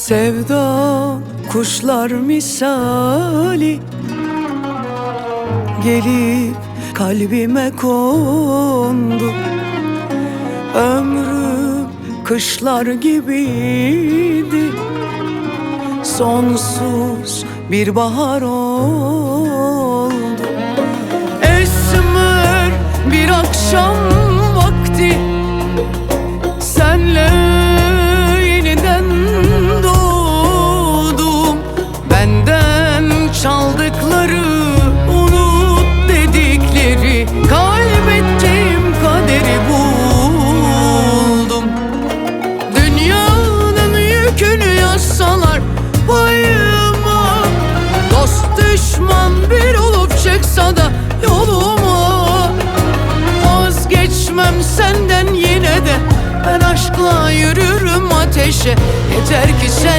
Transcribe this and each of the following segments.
Sevda kuşlar misali gelip kalbime kondu. Ömrüm kışlar gibiydi, sonsuz bir bahar oldu. Esmer bir akşam vakti senle yeniden doğdum. Benden çaldıkları unut dedikleri, kaybettiğim kaderi buldum. Dünyanın yükünü yazsalar payıma, dost düşman bir olup çıksa da yoluma, vazgeçmem senden yine de. Ben aşkla yürürüm ateşe, yeter ki sen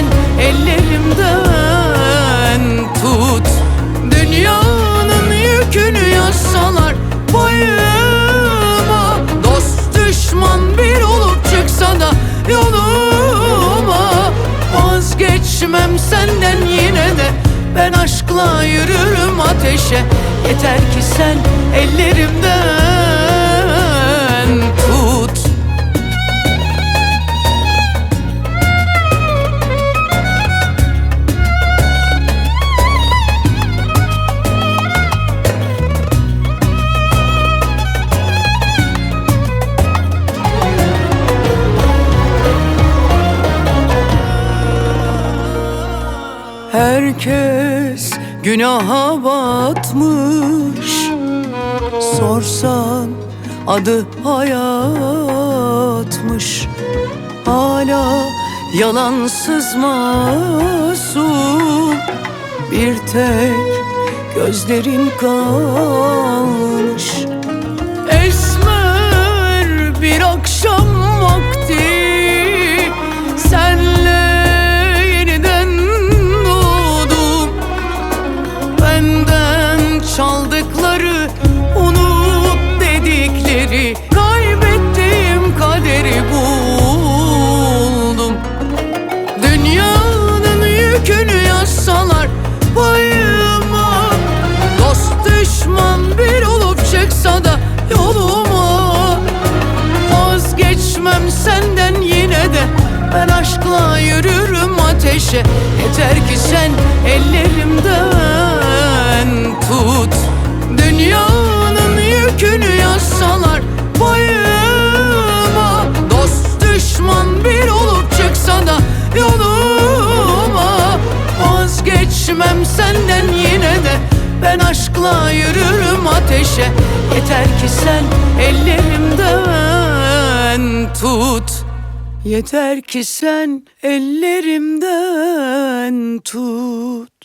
ellerimden tut. Dünyanın yükünü yazsalar payıma, dost düşman bir olup çıksa da yoluma, vazgeçmem senden yine de. Ben aşkla yürürüm ateşe, yeter ki sen ellerimden tut. Herkes günaha batmış, sorsan adı hayatmış. Hala yalansız masum, bir tek gözlerin kalmış. Esmer bir akşam vakti senle çaldıkları, unut dedikleri, kaybettiğim kaderi buldum. Dünyanın yükünü yazsalar payıma, dost düşman bir olup çıksa da yoluma, vazgeçmem senden yine de. Ben aşkla yürürüm ateşe, yeter ki sen ellerimden tut. Dünyanın yükünü yazsalar payıma, dost düşman bir olup çıksa da yoluma, vazgeçmem senden yine de. Ben aşkla yürürüm ateşe, yeter ki sen ellerimden tut. Yeter ki sen ellerimden tut.